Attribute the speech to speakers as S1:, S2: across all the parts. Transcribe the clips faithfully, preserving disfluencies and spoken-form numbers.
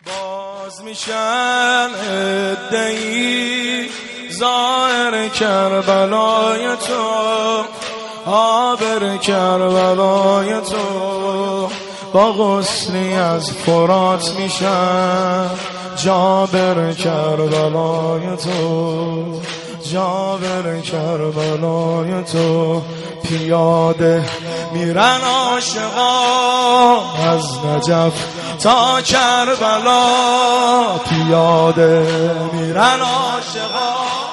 S1: باز میشن ادعی ظاهر کربلای تو، آبر کربلای تو، با غسلی از فرات میشن جابر کربلای تو، جابر کربلای تو. پیاده میرن عاشقا از نجف تا کربلا، پیاده میرن عاشقا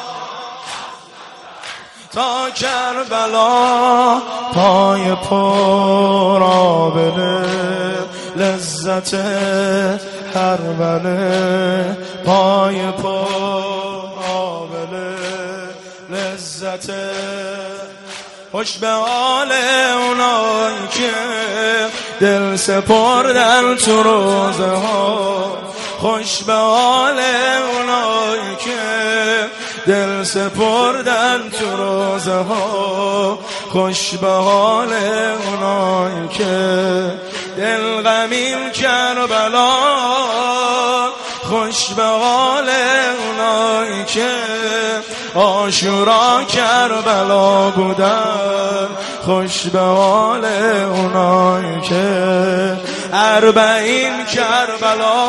S1: تا کربلا. پای پر آبله لذت کربله، پای پر آبله لذت. خوش به حال اونایی که دل سپردن تو روزه ها، خوش به حال اونایی که دل سپردن تو روزه ها، خوش به حال اونایی که دل غمین کربلا، خوش به حال اونایی که عاشورا کربلا بودن، خوش به حال اونایی که اربعین کربلا،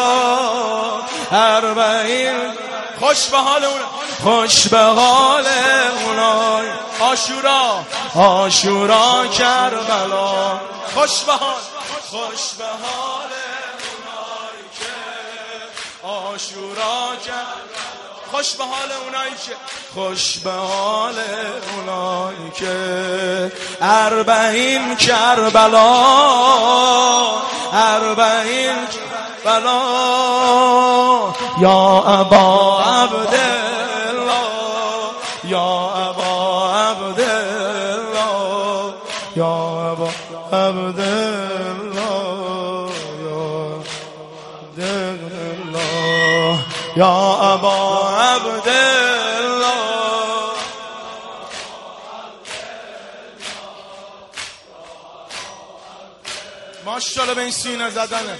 S1: اربعین. خوش به حال اون، خوش به حال اونای عاشورا، عاشورا کربلا. خوش به حال، خوش به حال اونایی که عاشورا کربلا، خوش به حال اونایی که، خوش به حال اونایی که اربعین کربلا، اربعین کربلا. یا ابا عبدالله، یا ابا عبدالله، یا ابا عبدالله، یا ابا عبدالله. ماشاءالله به این سینه زدنه.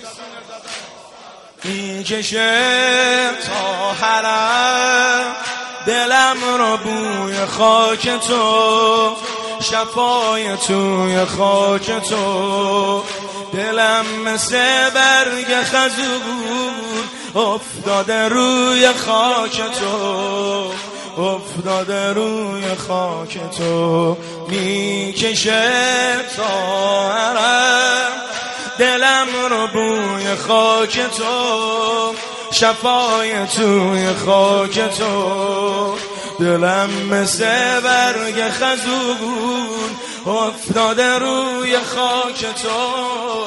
S1: میکشه تا حرم دلم رو بوی خاک تو، شفای توی خاک تو. دلم مثل برگ خزور افتاده روی خاک تو، افتاده روی خاک تو. میکشه تا حرم دلم رو بوی خاک تو، شفای توی خاک تو. دلم مثل برگ خزون افتاده روی خاک تو.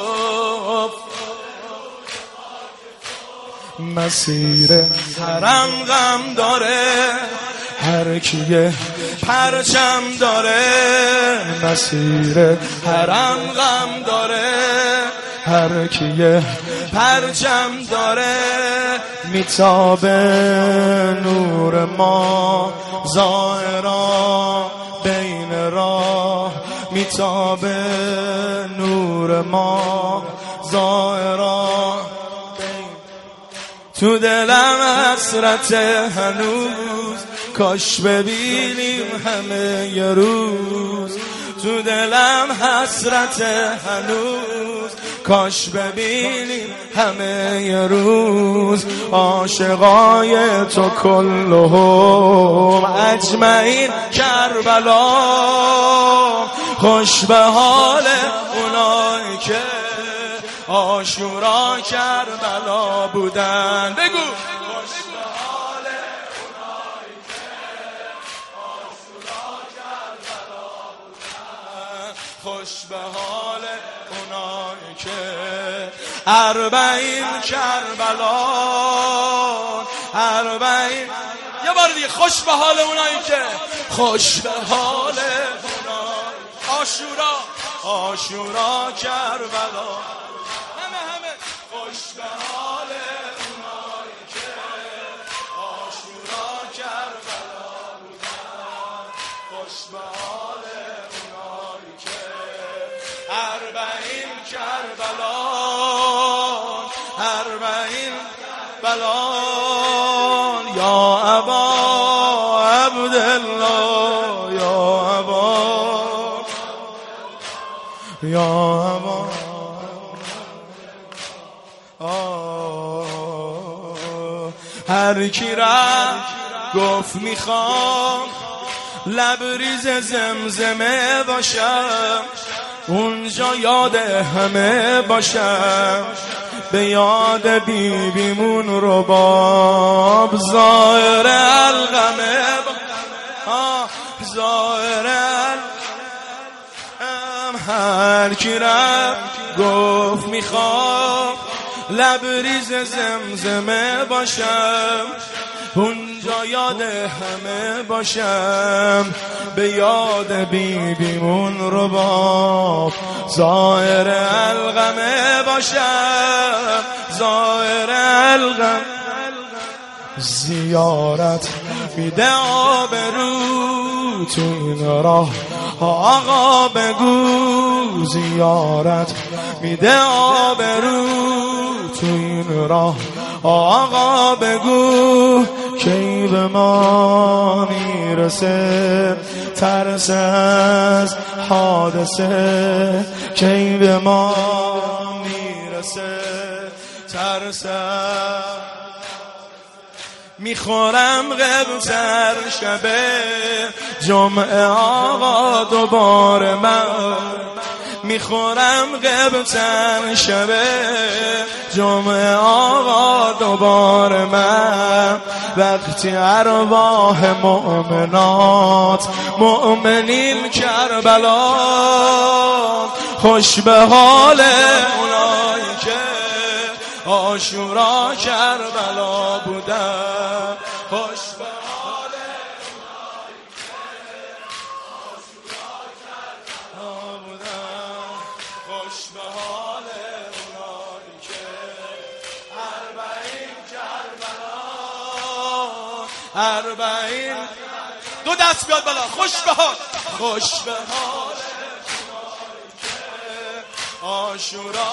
S1: مسیر حرم غم داره هر کیه پرچم داره، مسیر حرم غم داره هر کیه پرچم داره. میتابه نور ما ظاهرا بین راه، میتابه نور ما ظاهرا بین. تو دلم حسرت هنوز کاش ببینیم همه یه روز، تو دلم حسرت هنوز کاش ببینیم همه یه روز. عاشقای تو کلهم اجمعین کربلا، خوش به حال اونایی که عاشورا کربلا بودن. بگو خوش به حال اونایی که اربعین کربلا، اربعین. یه بار دیگه خوش به حال اونایی که، خوش به حال اونایی عاشورا، عاشورا کربلا. همه همه خوش به حال اونایی که عاشورا کربلا بودن، خوش به حال اونایی که اربعین کربلا، اربعین بلال یا ابا عبدالله یا ابا یا ابا هر کی رفت گفت میخوام لبریز زمزمه باشم، اونجا یاد همه باشم، به یاد بیبیمون رباب ظاهر الغمه ظاهر هر کی رفت گفت میخوام لبریز زمزمه باشم، اونجا یاد همه باشم، به یاد بیبیمون رباب ظاهر الغمه باشم، ظاهر الغم. زیارت میده آبرو تو این راه آقا بگو، زیارت میده آبرو تو این راه آقا بگو، کی به ما میرسه ترس از حادثه، کی به ما میرسه ترس از میخورم غبتر شبه جمعه آقا دوباره من، میخورم غبتر شبه جمعه آقا دوباره من، وقتی ارواح مؤمنات مؤمنین کربلا خوش به حال اونایی که عاشورا کربلا بودن، خوش به حال اونایی که عاشورا کربلا بودن، خوش به حال اونایی که اربعین کربلا اربعین دو دست بیاد بالا، خوش به حال خوش به حال اونایی که عاشورا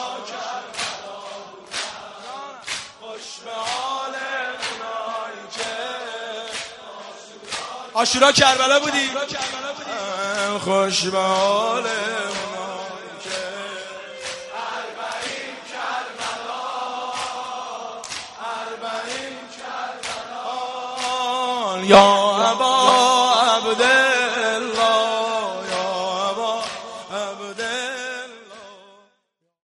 S1: عاشورا کربلا بودی، خوش به حال اونایی که اربعین کربلا اربعین کربلا یا ابا عبد